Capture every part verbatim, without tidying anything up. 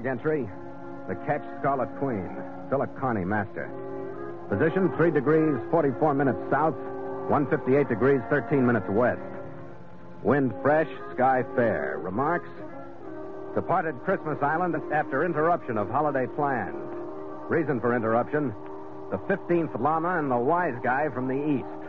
entry, the Ketch Scarlet Queen, Philip Carney, master. Position three degrees, forty-four minutes south, one fifty-eight degrees, thirteen minutes west. Wind fresh, sky fair. Remarks? Departed Christmas Island after interruption of holiday plans. Reason for interruption, the fifteenth Llama and the Wise Guy from the east.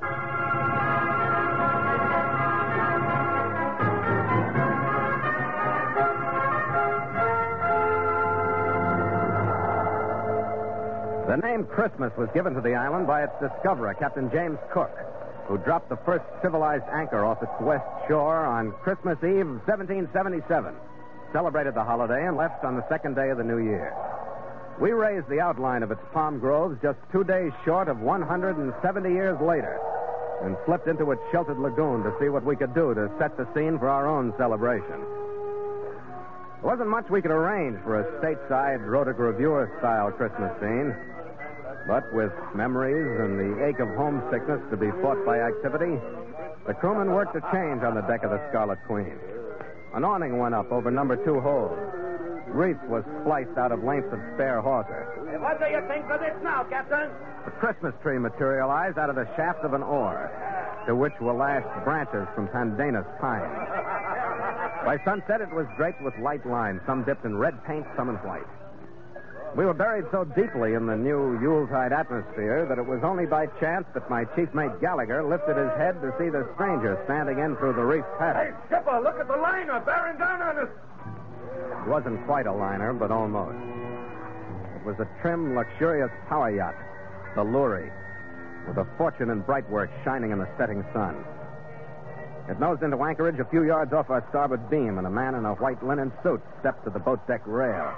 The name Christmas was given to the island by its discoverer, Captain James Cook, who dropped the first civilized anchor off its west shore on Christmas Eve of seventeen seventy-seven, celebrated the holiday, and left on the second day of the new year. We raised the outline of its palm groves just two days short of one hundred seventy years later and slipped into its sheltered lagoon to see what we could do to set the scene for our own celebration. There wasn't much we could arrange for a stateside Rotogravure-style Christmas scene, but with memories and the ache of homesickness to be fought by activity, the crewmen worked a change on the deck of the Scarlet Queen. An awning went up over number two hold. Wreath was spliced out of lengths of spare hawser. Hey, what do you think of this now, Captain? A Christmas tree materialized out of the shaft of an oar, to which were lashed branches from pandanus pine. By sunset, it was draped with light lines, some dipped in red paint, some in white. We were buried so deeply in the new Yuletide atmosphere that it was only by chance that my chief mate Gallagher lifted his head to see the stranger standing in through the reef paddock. Hey, skipper, look at the liner bearing down on us. It wasn't quite a liner, but almost. It was a trim, luxurious power yacht, the Lurie, with a fortune in bright work shining in the setting sun. It nosed into anchorage a few yards off our starboard beam, and a man in a white linen suit stepped to the boat deck rail.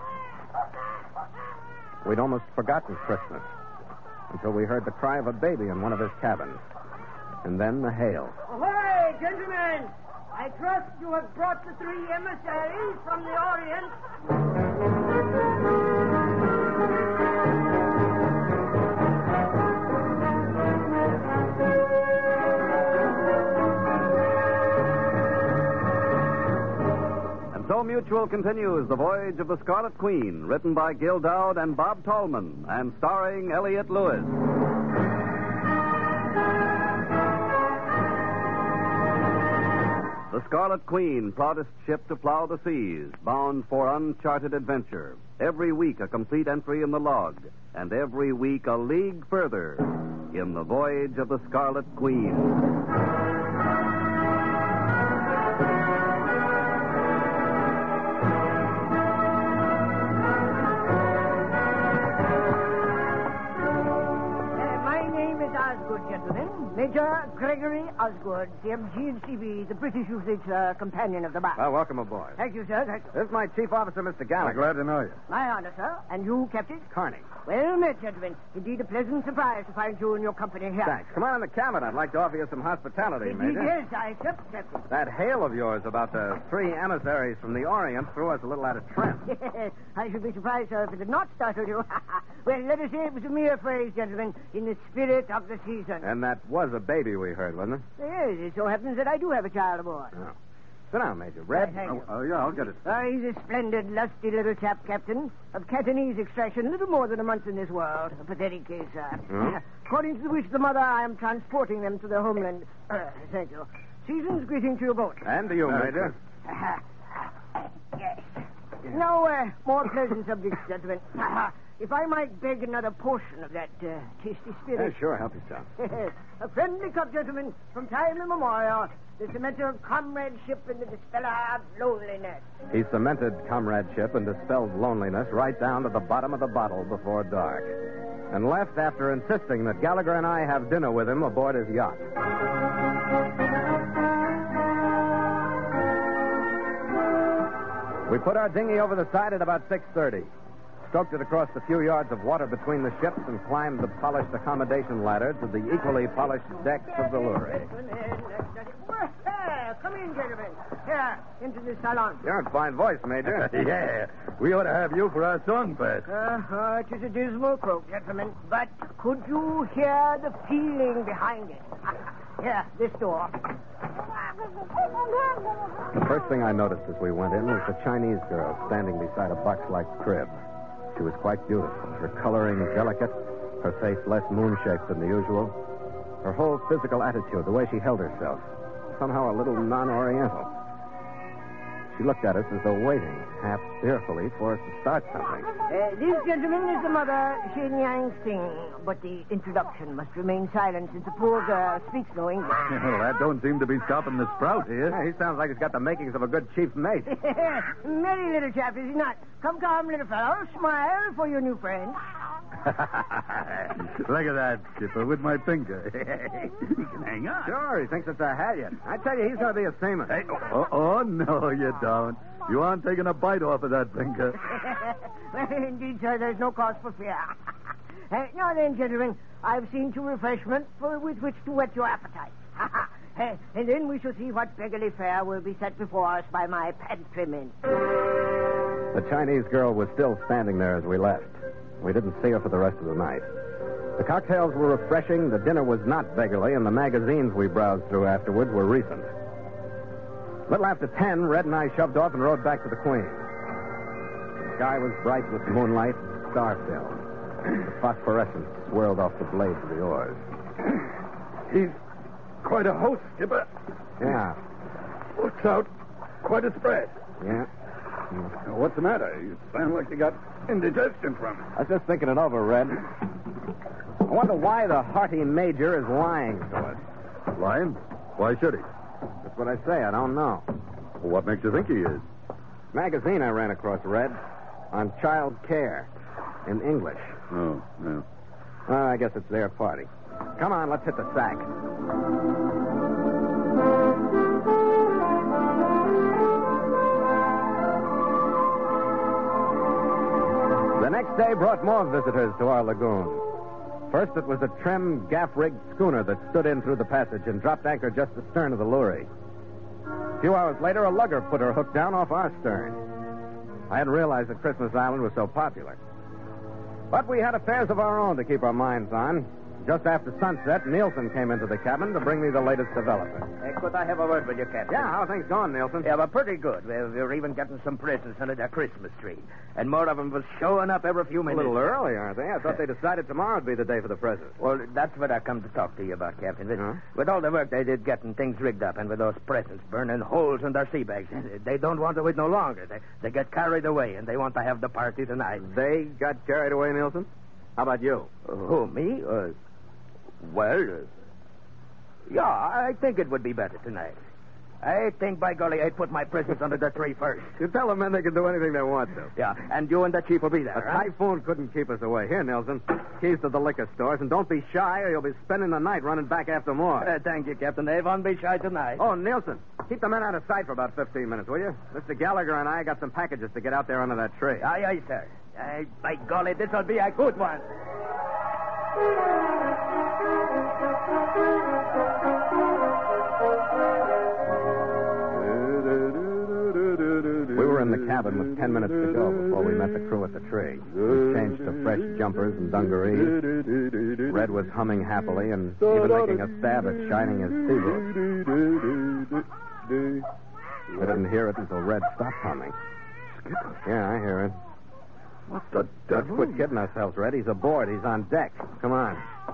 We'd almost forgotten Christmas until we heard the cry of a baby in one of his cabins. And then the hail. Ahoy, gentlemen! I trust you have brought the three emissaries from the Orient. And so Mutual continues The Voyage of the Scarlet Queen, written by Gil Dowd and Bob Tallman, and starring Elliott Lewis. The Scarlet Queen, proudest ship to plow the seas, bound for uncharted adventure. Every week a complete entry in the log, and every week a league further in the Voyage of the Scarlet Queen. Major Gregory Osgood, C M G and C B, the British usage uh, companion of the bar. Well, welcome aboard. Thank you, sir. Thank you. This is my chief officer, Mister Gallagher. I'm glad to know you. My honor, sir. And you, Captain? Carney. Well met, gentlemen. Indeed, a pleasant surprise to find you in your company here. Thanks. Come on in the cabin. I'd like to offer you some hospitality, Indeed, Major. yes, I accept, Captain. That hail of yours about the three emissaries from the Orient threw us a little out of trim. I should be surprised, sir, if it had not startled you. Well, let us say it was a mere phrase, gentlemen, in the spirit of the season. And that was a baby we heard, wasn't it? Yes, it so happens that I do have a child aboard. Oh. Sit down, Major. Red? Thank you. Oh, oh, yeah, I'll get it. Uh, he's a splendid, lusty little chap, Captain, of Cantonese extraction, little more than a month in this world. A pathetic case, sir. Hmm? Uh, according to the wish of the mother, I am transporting them to their homeland. Uh, thank you. Season's greeting to your boat. And to you, Uh, Major. Yes. Now, uh, more pleasant subjects, gentlemen. If I might beg another portion of that uh, tasty spirit. Yeah, sure. Help yourself. A friendly cup, gentlemen, from time immemorial, the cementer of comradeship and the dispeller of loneliness. He cemented comradeship and dispelled loneliness right down to the bottom of the bottle before dark, and left after insisting that Gallagher and I have dinner with him aboard his yacht. We put our dinghy over the side at about six thirty. Stroked it across the few yards of water between the ships and climbed the polished accommodation ladder to the equally polished decks of the Lurie. Well, come in, gentlemen. Here, into the salon. You're in fine voice, Major. Yeah, we ought to have you for our song, Pat. Uh, it is a dismal croak, gentlemen. But could you hear the feeling behind it? Here, this door. The first thing I noticed as we went in was the Chinese girl standing beside a box-like crib. She was quite beautiful, her coloring delicate, her face less moon-shaped than the usual. Her whole physical attitude, the way she held herself, somehow a little non-oriental. She looked at us as though waiting, half fearfully, for us to start something. Uh, this gentleman is the mother, Shen Yang Sing. But the introduction must remain silent since the poor girl speaks no English. Well, that don't seem to be stopping the sprout here. Yeah, he sounds like he's got the makings of a good chief mate. Merry little chap, is he not? Come, come, little fellow. Smile for your new friend. Look at that, Skipper, with my finger. He can hang on. Sure, he thinks it's a halyard. I tell you, he's going to be a seaman. Hey, oh, oh, oh, no, you don't. You aren't taking a bite off of that finger. Well, indeed, sir, there's no cause for fear. uh, now then, gentlemen, I've seen to refreshment for, with which to whet your appetite. uh, and then we shall see what beggarly fare will be set before us by my pantrymen. The Chinese girl was still standing there as we left. We didn't see her for the rest of the night. The cocktails were refreshing, the dinner was not beggarly, and the magazines we browsed through afterwards were recent. A little after ten, Red and I shoved off and rode back to the Queen. The sky was bright with moonlight, star-filled. The phosphorescence swirled off the blades of the oars. He's quite a host, Skipper. Yeah, Looks out quite a spread. yeah. What's the matter? You sound like you got indigestion from it. I was just thinking it over, Red. I wonder why the hearty major is lying to us. Lying? Why should he? That's what I say. I don't know. Well, what makes you think he is? Magazine I ran across, Red, on child care in English. Oh, yeah. Well, I guess it's their party. Come on, let's hit the sack. The next day brought more visitors to our lagoon. First, it was a trim, gaff-rigged schooner that stood in through the passage and dropped anchor just astern of the Lurie. A few hours later, a lugger put her hook down off our stern. I hadn't realized that Christmas Island was so popular. But we had affairs of our own to keep our minds on. Just after sunset, Nielsen came into the cabin to bring me the latest development. Hey, could I have a word with you, Captain? Yeah, how are things going, Nielsen? Yeah, well, pretty good. We're, we're even getting some presents under the Christmas tree. And more of them was showing up every few A minutes. little early, aren't they? I thought they decided tomorrow would be the day for the presents. Well, that's what I come to talk to you about, Captain. With, Huh? with all the work they did getting things rigged up and with those presents burning holes in their sea bags, they don't want to wait no longer. They, they get carried away and they want to have the party tonight. They got carried away, Nielsen? How about you? Uh, who, me? Uh, well, uh, yeah, I think it would be better tonight. I think, by golly, I'd put my presents under the tree first. You tell the men they can do anything they want to. Yeah, and you and the chief will be there, A huh? typhoon couldn't keep us away. Here, Nielsen, keys to the liquor stores, and don't be shy or you'll be spending the night running back after more. Uh, thank you, Captain. They won't be shy tonight. Oh, Nielsen, keep the men out of sight for about fifteen minutes, will you? Mister Gallagher and I got some packages to get out there under that tree. Aye, aye, sir. Aye, by golly, this'll be a good one. We were in the cabin with ten minutes to go before we met the crew at the tree. We changed to fresh jumpers and dungarees. Red was humming happily and even making a stab at shining his sea boots. I didn't hear it until Red stopped humming. Yeah, I hear it. What the Let's devil? quit kidding ourselves, Red. He's aboard. He's on deck. Come on.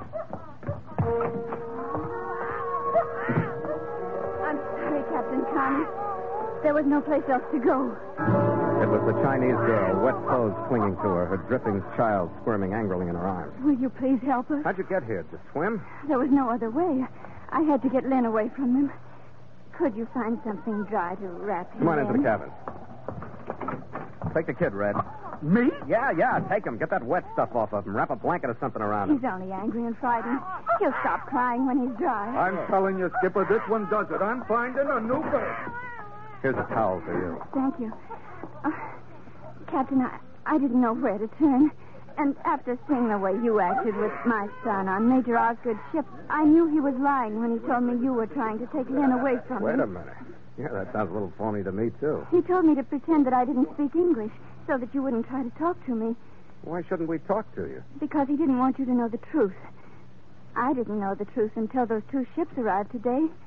I'm sorry, Captain Connie. There was no place else to go. It was the Chinese girl, wet clothes clinging to her, her dripping child squirming angrily in her arms. Will you please help us? How'd you get here? To swim? There was no other way. I had to get Len away from him. Could you find something dry to wrap him Come on in? into the cabin. Take the kid, Red. Me? Yeah, yeah, take him. Get that wet stuff off of him. Wrap a blanket or something around him. He's only angry and frightened. He'll stop crying when he's dry. I'm telling you, Skipper, this one does it. I'm finding a new berth. Here's a towel for you. Thank you. Uh, Captain, I, I didn't know where to turn. And after seeing the way you acted with my son on Major Osgood's ship, I knew he was lying when he told me you were trying to take Lynn away from Wait him. a minute. Yeah, that sounds a little phony to me, too. He told me to pretend that I didn't speak English so that you wouldn't try to talk to me Why shouldn't we talk to you? because he didn't want you to know the truth. I didn't know the truth until those two ships arrived today.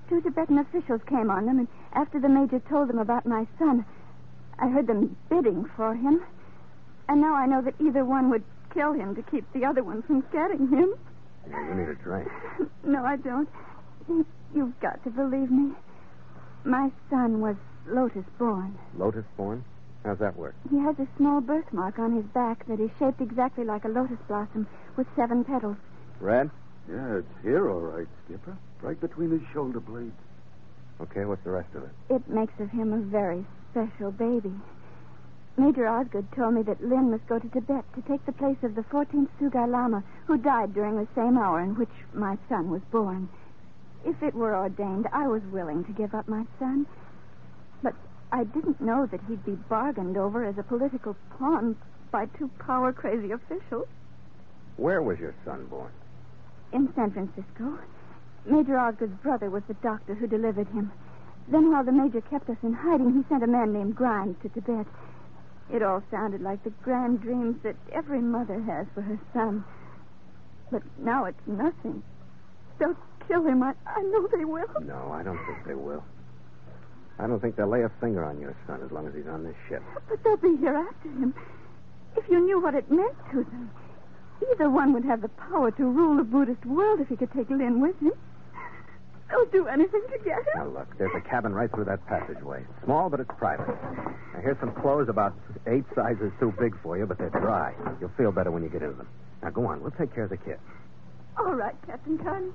Two Tibetan officials came on them, and after the major told them about my son, I heard them bidding for him. And now I know that either one would kill him to keep the other one from getting him. Yeah, you need a drink. No, I don't. You've got to believe me. My son was Lotus born. Lotus born? How's that work? He has a small birthmark on his back that is shaped exactly like a lotus blossom with seven petals. Red? Yeah, it's here, all right, Skipper. Right between his shoulder blades. Okay, what's the rest of it? It makes of him a very special baby. Major Osgood told me that Lynn must go to Tibet to take the place of the fourteenth Sugai Lama, who died during the same hour in which my son was born. If it were ordained, I was willing to give up my son. But I didn't know that he'd be bargained over as a political pawn by two power-crazy officials. Where was your son born? In San Francisco. Major Osgood's brother was the doctor who delivered him. Then while the major kept us in hiding, he sent a man named Grimes to Tibet. It all sounded like the grand dreams that every mother has for her son. But now it's nothing. They'll kill him. I, I know they will. No, I don't think they will. I don't think they'll lay a finger on your son as long as he's on this ship. But they'll be here after him. If you knew what it meant to them. Either one would have the power to rule the Buddhist world if he could take Lynn with him. They'll do anything to get him. Now, look, there's a cabin right through that passageway. Small, but it's private. Now, here's some clothes about eight sizes too big for you, but they're dry. You'll feel better when you get in them. Now, go on. We'll take care of the kid. All right, Captain Carney.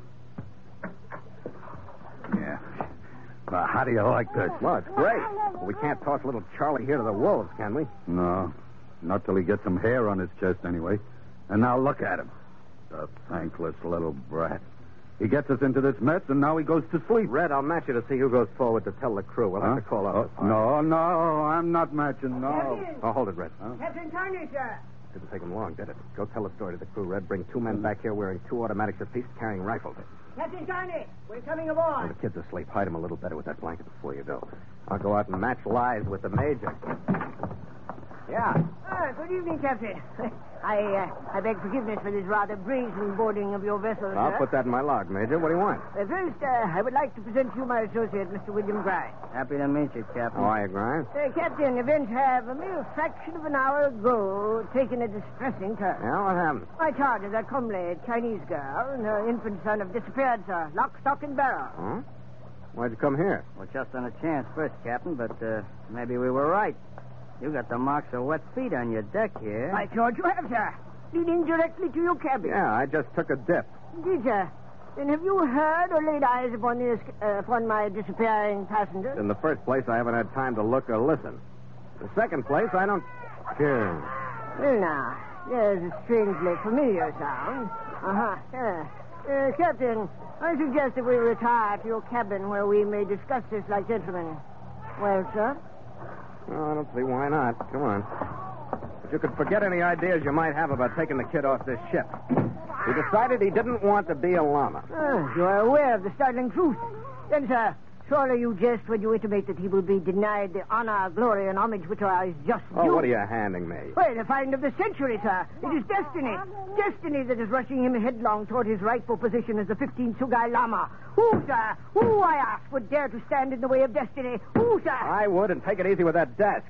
Yeah. Well, how do you like this? Well, it's great. But we can't toss little Charlie here to the wolves, can we? No. Not till he gets some hair on his chest, anyway. And now look at him. The thankless little brat. He gets us into this mess, and now he goes to sleep. Red, I'll match you to see who goes forward to tell the crew. We'll Huh? have to call off Oh, the party. no, no, I'm not matching, no. Captain! Oh, hold it, Red. Huh? Captain Carney, sir. Didn't take him long, did it? Go tell the story to the crew, Red. Bring two men back here wearing two automatics apiece, carrying rifles. Captain Carney, we're coming Oh, aboard. the kid's asleep. Hide him a little better with that blanket before you go. I'll go out and match lies with the major. Yeah. Ah, good evening, Captain. I uh, I beg forgiveness for this rather brazen boarding of your vessel, I'll sir. put that in my log, Major. What do you want? Uh, first, uh, I would like to present to you my associate, Mister William Grimes. Happy to meet you, Captain. How are you, Grimes? Uh, Captain, events have a mere fraction of an hour ago taken a distressing turn. Yeah, what happened? My charge is that comely Chinese girl and her infant son have disappeared, sir. Lock, stock, and barrel. Huh? Why'd you come here? Well, just on a chance first, Captain, but uh, maybe we were right. You got the marks of wet feet on your deck here. By George, you have, sir. Leading directly to your cabin. Yeah, I just took a dip. Indeed, sir. Then have you heard or laid eyes upon this, uh, upon my disappearing passenger? In the first place, I haven't had time to look or listen. In the second place, I don't care. Well, now, there's a strangely familiar sound. Uh-huh. Yeah. Uh, Captain, I suggest that we retire to your cabin where we may discuss this like gentlemen. Well, sir? No, I don't see why not. Come on. But you could forget any ideas you might have about taking the kid off this ship. He decided he didn't want to be a llama. Ah, you are aware of the startling truth. Then, sir, surely you jest when you intimate that he will be denied the honor, glory, and homage which are his just Oh, due. what are you handing me? Well, the find of the century, sir. It is destiny. Destiny that is rushing him headlong toward his rightful position as the fifteenth Sugai Lama. Who, sir? Who, I ask, would dare to stand in the way of destiny? Who, sir? I would, and take it easy with that desk.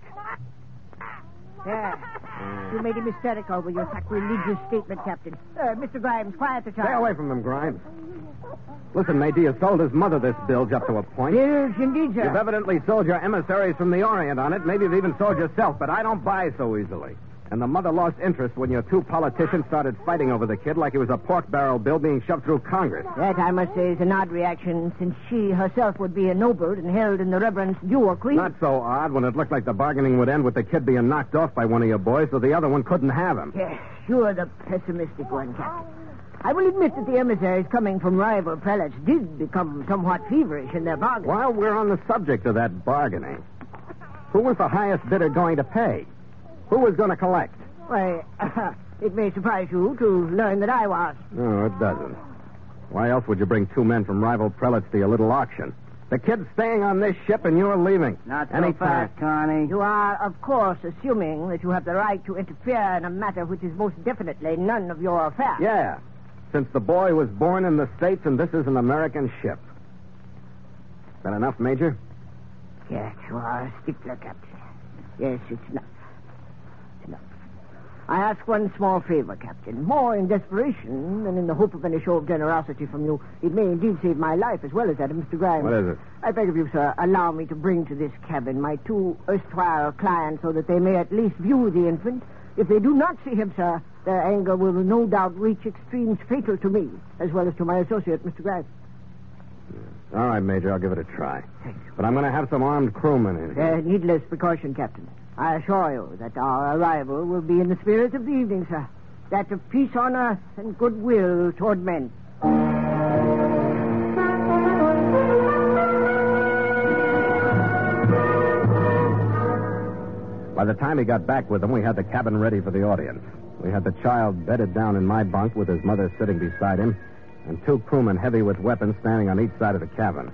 Yeah. You made him hysterical with your sacrilegious statement, Captain. Uh, Mister Grimes, quiet the child. Stay away from him, Grimes. Listen, Major, you sold his mother this bilge up to a point. Yes, indeed, sir. You've evidently sold your emissaries from the Orient on it. Maybe you've even sold yourself, but I don't buy so easily. And the mother lost interest when your two politicians started fighting over the kid like he was a pork barrel bill being shoved through Congress. That, I must say, is an odd reaction, since she herself would be ennobled and held in the reverence due a queen. Not so odd when it looked like the bargaining would end with the kid being knocked off by one of your boys so the other one couldn't have him. Yes, you're the pessimistic one, Captain. I will admit that the emissaries coming from rival prelates did become somewhat feverish in their bargain. While we're on the subject of that bargaining, who was the highest bidder going to pay? Who was going to collect? Why, uh, it may surprise you to learn that I was. No, it doesn't. Why else would you bring two men from rival prelates to your little auction? The kid's staying on this ship and you're leaving. Not so Anytime. fast, Connie. You are, of course, assuming that you have the right to interfere in a matter which is most definitely none of your affair. Yeah, since the boy was born in the States and this is an American ship. That enough, Major? Yes, you are a stickler, Captain. Yes, it's enough. It's enough. I ask one small favor, Captain. More in desperation than in the hope of any show of generosity from you. It may indeed save my life as well as that of Mister Grimes. What is it? I beg of you, sir, allow me to bring to this cabin my two erstwhile clients so that they may at least view the infant. If they do not see him, sir, their anger will no doubt reach extremes fatal to me, as well as to my associate, Mister Grimes. All right, Major, I'll give it a try. But I'm going to have some armed crewmen in here. Uh, needless precaution, Captain. I assure you that our arrival will be in the spirit of the evening, sir. That of peace on earth and goodwill toward men. By the time he got back with them, we had the cabin ready for the audience. We had the child bedded down in my bunk with his mother sitting beside him, and two crewmen heavy with weapons standing on each side of the cabin.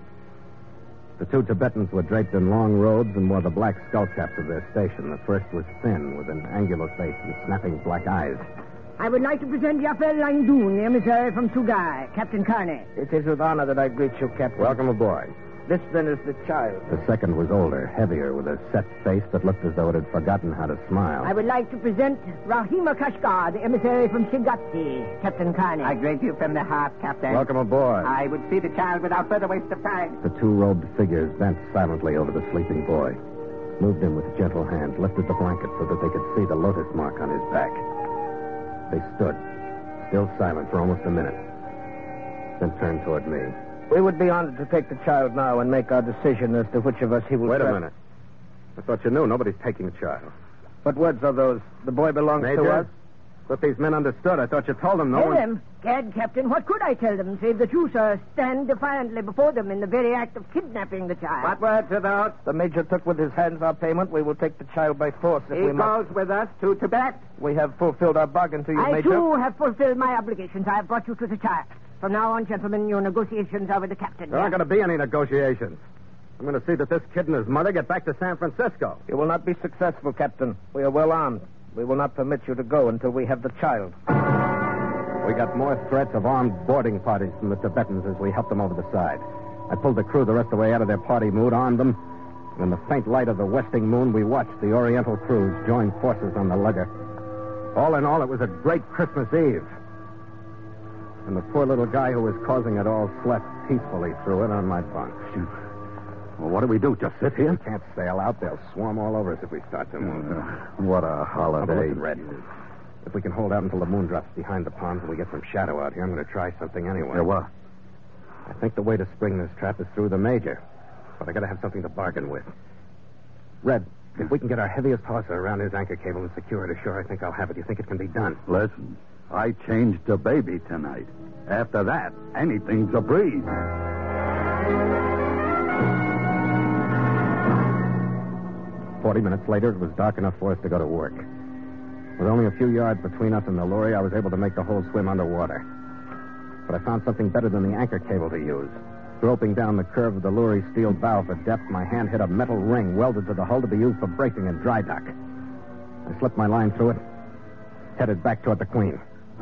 The two Tibetans were draped in long robes and wore the black skull caps of their station. The first was thin, with an angular face and snapping black eyes. I would like to present Yafel Langdoon, the emissary from Sugai, Captain Carney. It is with honor that I greet you, Captain. Welcome aboard. This, then, is the child. The second was older, heavier, with a set face that looked as though it had forgotten how to smile. I would like to present Rahima Kashgar, the emissary from Chigati, Captain Carney. I greet you from the heart, Captain. Welcome aboard. I would see the child without further waste of time. The two robed figures bent silently over the sleeping boy, moved him with gentle hands, lifted the blanket so that they could see the lotus mark on his back. They stood, still silent for almost a minute, then turned toward me. We would be honored to take the child now and make our decision as to which of us he will... Wait a trust. minute. I thought you knew. Nobody's taking the child. What words are those? The boy belongs Major, to us? But these men understood. I thought you told them no Tell one... them. Gad, Captain, what could I tell them, save that you, sir, stand defiantly before them in the very act of kidnapping the child? What words are those? The Major took with his hands our payment. We will take the child by force if He we goes must. with us to Tibet. We have fulfilled our bargain to you, I, Major. too, have fulfilled my obligations. I have brought you to the child. From now on, gentlemen, your negotiations are with the captain. There aren't going to be any negotiations. I'm going to see that this kid and his mother get back to San Francisco. You will not be successful, Captain. We are well armed. We will not permit you to go until we have the child. We got more threats of armed boarding parties from the Tibetans as we helped them over the side. I pulled the crew the rest of the way out of their party mood, armed them, and in the faint light of the westing moon, we watched the Oriental crews join forces on the lugger. All in all, it was a great Christmas Eve. And the poor little guy who was causing it all slept peacefully through it on my bunk. Well, what do we do? Just sit here? We can't sail out. They'll swarm all over us if we start to move. Uh, what a Now, holiday. listen, Red. If we can hold out until the moon drops behind the palms and we get some shadow out here, I'm going to try something anyway. Yeah, what? I think the way to spring this trap is through the Major. But I got to have something to bargain with. Red, if we can get our heaviest hawser around his anchor cable and secure it ashore, I think I'll have it. You think it can be done? Listen, I changed the baby tonight. After that, anything's a breeze. Forty minutes later, it was dark enough for us to go to work. With only a few yards between us and the lorry, I was able to make the whole swim underwater. But I found something better than the anchor cable to use. Groping down the curve of the lorry's steel bow for depth, my hand hit a metal ring welded to the hull to be used for braking in dry dock. I slipped my line through it, headed back toward the Queen.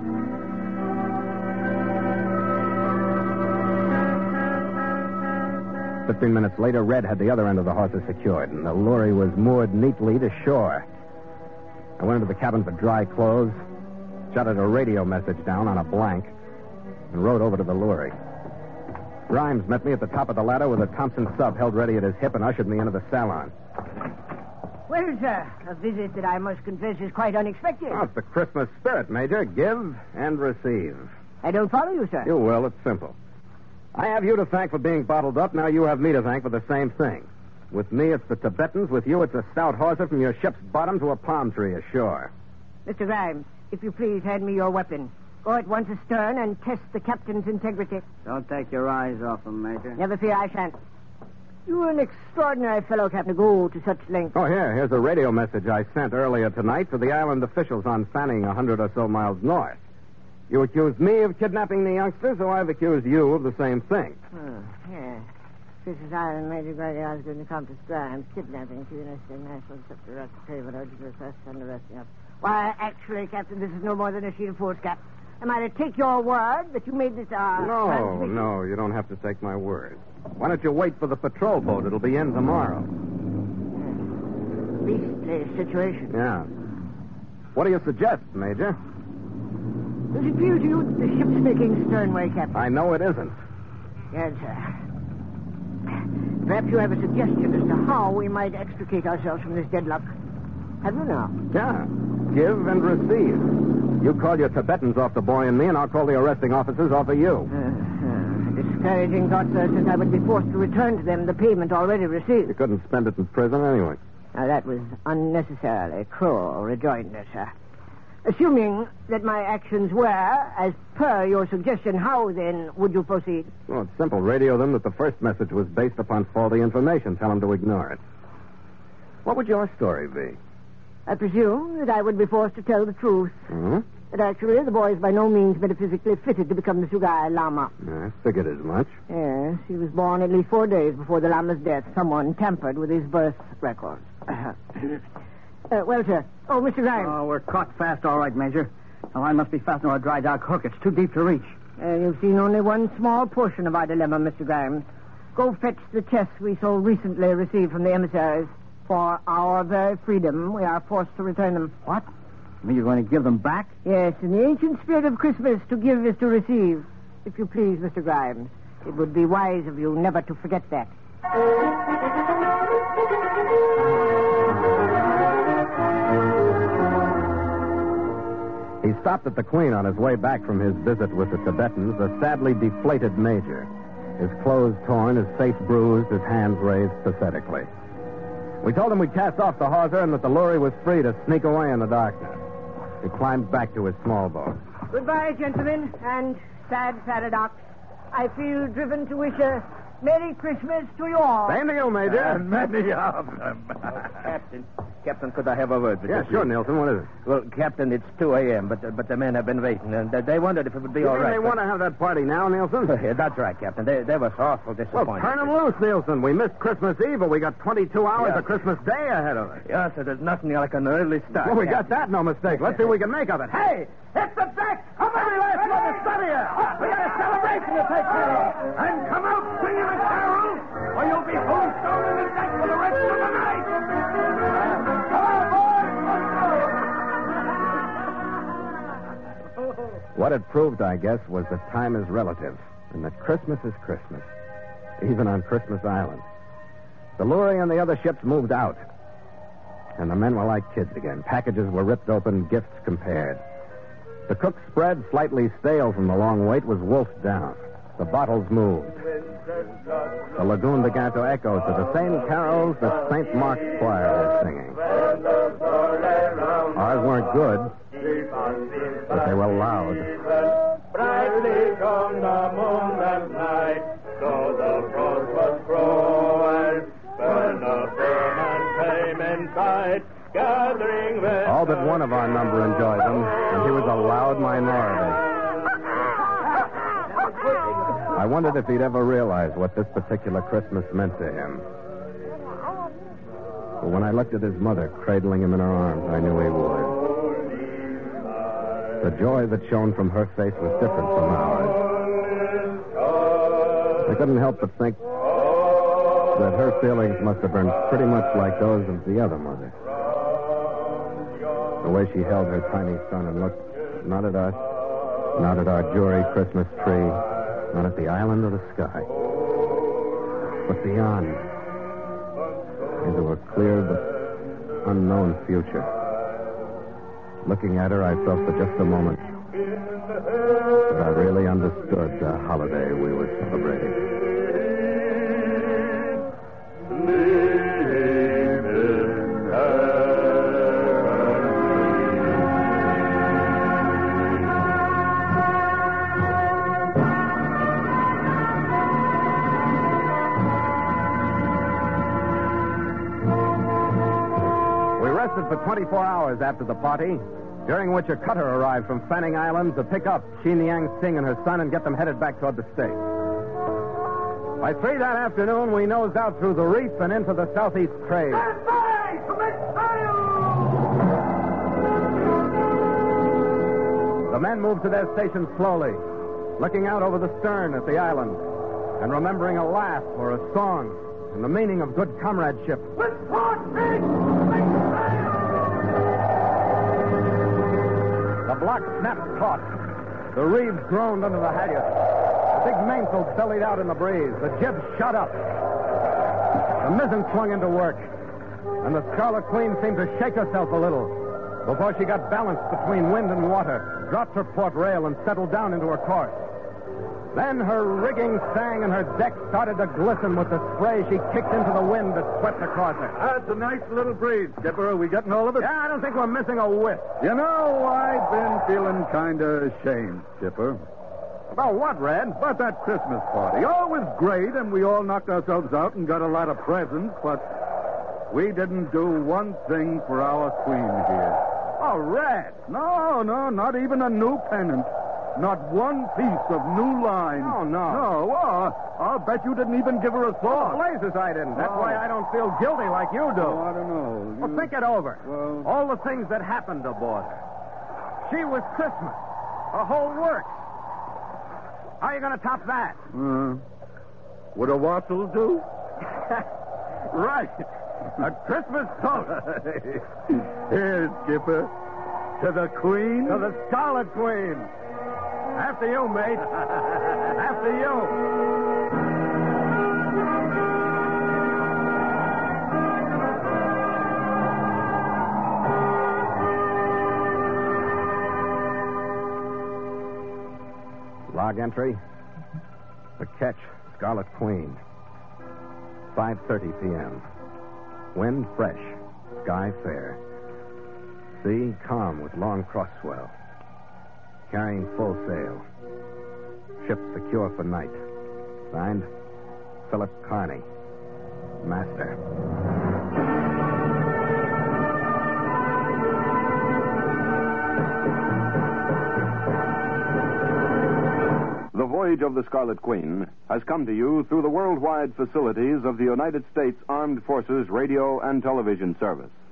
Fifteen minutes later, Red had the other end of the hawser secured, and the lorry was moored neatly to shore. I went into the cabin for dry clothes, jotted a radio message down on a blank, and rode over to the lorry. Grimes met me at the top of the ladder with a Thompson sub held ready at his hip and ushered me into the salon. Well, sir, a visit that I must confess is quite unexpected. Oh, it's the Christmas spirit, Major. Give and receive. I don't follow you, sir. You will. It's simple. I have you to thank for being bottled up. Now you have me to thank for the same thing. With me, it's the Tibetans. With you, it's a stout hawser from your ship's bottom to a palm tree ashore. Mister Grimes, if you please, hand me your weapon. Go at once astern and test the captain's integrity. Don't take your eyes off him, Major. Never fear, I shan't. You're an extraordinary fellow, Captain, to go to such lengths. Oh, here. Here's a radio message I sent earlier tonight to the island officials on Fanning, a hundred or so miles north. You accused me of kidnapping the youngsters, so I've accused you of the same thing. Oh, yeah. This is Island Major Gregory Osgood and Countess Grimes, kidnapping two United States nationals except the favor urgent request and arresting us. Why, actually, Captain, this is no more than a sheet of foolscap. Am I to take your word that you made this, uh... No, transmission? no, you don't have to take my word. Why don't you wait for the patrol boat? It'll be in tomorrow. Beastly situation. Yeah. What do you suggest, Major? Does it feel to you that the ship's making sternway, Captain? I know it isn't. Yes, sir. Perhaps you have a suggestion as to how we might extricate ourselves from this deadlock. Have you now? Yeah. Give and receive. You call your Tibetans off the boy and me, and I'll call the arresting officers off of you. Uh, uh, discouraging thought, sir, since I would be forced to return to them the payment already received. You couldn't spend it in prison anyway. Now, that was unnecessarily cruel rejoinder, sir. Assuming that my actions were, as per your suggestion, how, then, would you proceed? Well, it's simple. Radio them that the first message was based upon faulty information. Tell them to ignore it. What would your story be? I presume that I would be forced to tell the truth. Hmm? That actually the boy is by no means metaphysically fitted to become the Sugai Lama. I figured as much. Yes, he was born at least four days before the Lama's death. Someone tampered with his birth records. Uh, uh, well, sir. Oh, Mister Grimes. Oh, we're caught fast, all right, Major. Now, I must be fastened to a dry dock hook. It's too deep to reach. Uh, you've seen only one small portion of our dilemma, Mister Grimes. Go fetch the chests we so recently received from the emissaries. For our very freedom, we are forced to return them. What? You mean you're going to give them back? Yes, in the ancient spirit of Christmas, to give is to receive. If you please, Mister Grimes, it would be wise of you never to forget that. He stopped at the Queen on his way back from his visit with the Tibetans, a sadly deflated major. His clothes torn, his face bruised, his hands raised pathetically. We told him we'd cast off the hawser and that the Lurie was free to sneak away in the darkness. He climbed back to his small boat. Goodbye, gentlemen, and sad paradox. I feel driven to wish a Merry Christmas to you all. Same to you, Major. And many of them. Captain, Captain, could I have a word with Yeah, you? sure, Nielsen. What is it? Well, Captain, it's two a.m., but uh, but the men have been waiting, and uh, they wondered if it would be You all mean right. they but- want to have that party now, Nielsen? Yeah, that's right, Captain. They, they were awful Well, disappointed. turn them loose, Nielsen. We missed Christmas Eve, but we got twenty-two hours Yeah. of Christmas Day ahead of us. Yeah, so there's nothing like an early start. Well, we got Captain. that, no mistake. Let's see what we can make of it. Hey, hit the deck! Come every last one to study it! We got a celebration to take care of. And come out singing a carol, or you'll be tombstone in the deck for the rest of the night. Come on, boys! What it proved, I guess, was that time is relative, and that Christmas is Christmas, even on Christmas Island. The Lurie and the other ships moved out, and the men were like kids again. Packages were ripped open, gifts compared. The cook's spread, slightly stale from the long wait, was wolfed down. The bottles moved. The lagoon began to echo to the same carols that Saint Mark's choir was singing. Ours weren't good, but they were loud. Brightly shone the moon that night, so the frost was cruel. When the foeman came in sight, gathering with All but one of our number enjoyed them, and he was a loud minority. I wondered if he'd ever realize what this particular Christmas meant to him. But when I looked at his mother cradling him in her arms, I knew he would. The joy that shone from her face was different from ours. I couldn't help but think that her feelings must have been pretty much like those of the other mother. The way she held her tiny son and looked not at us, not at our jury Christmas tree, not at the island or the sky, but beyond, into a clear but unknown future. Looking at her, I felt for just a moment that I really understood the holiday we were celebrating. We rested for twenty-four hours after the party, during which a cutter arrived from Fanning Island to pick up Xin Yang Sing and her son and get them headed back toward the States. By three that afternoon, we nosed out through the reef and into the southeast trade. The men moved to their stations slowly, looking out over the stern at the island and remembering a laugh or a song and the meaning of good comradeship. With port, Pete! The block snapped taut. The reeds groaned under the halyards. The big mainsail bellied out in the breeze. The jib shot up. The mizzen swung into work. And the Scarlet Queen seemed to shake herself a little before she got balanced between wind and water, dropped her port rail, and settled down into her course. Then her rigging sang and her deck started to glisten with the spray she kicked into the wind that swept across her. That's a nice little breeze, Skipper. Are we getting all of it? Yeah, I don't think we're missing a whiff. You know, I've been feeling kind of ashamed, Skipper. About what, Red? About that Christmas party. Oh, it was great, and we all knocked ourselves out and got a lot of presents, but we didn't do one thing for our queen here. Oh, Red. No, no, not even a new pennant. Not one piece of new line. Oh, no. No, well, I'll bet you didn't even give her a thought. Blazes, I didn't. That's No. why I don't feel guilty like you do. Oh, I don't know. Well, You- think it over. Well- All the things that happened aboard her. She was Christmas. Her whole work. How are you going to top that? Uh, would a wassail do? Right. A Christmas toast. Here, Skipper. To the Queen. To the Scarlet Queen. After you, mate. After you. Log entry. The Ketch, Scarlet Queen. five thirty p.m. Wind fresh. Sky fair. Sea calm with long cross swell. Carrying full sail. Ship secure for night. Signed, Philip Carney, Master. The Voyage of the Scarlet Queen has come to you through the worldwide facilities of the United States Armed Forces Radio and Television Service.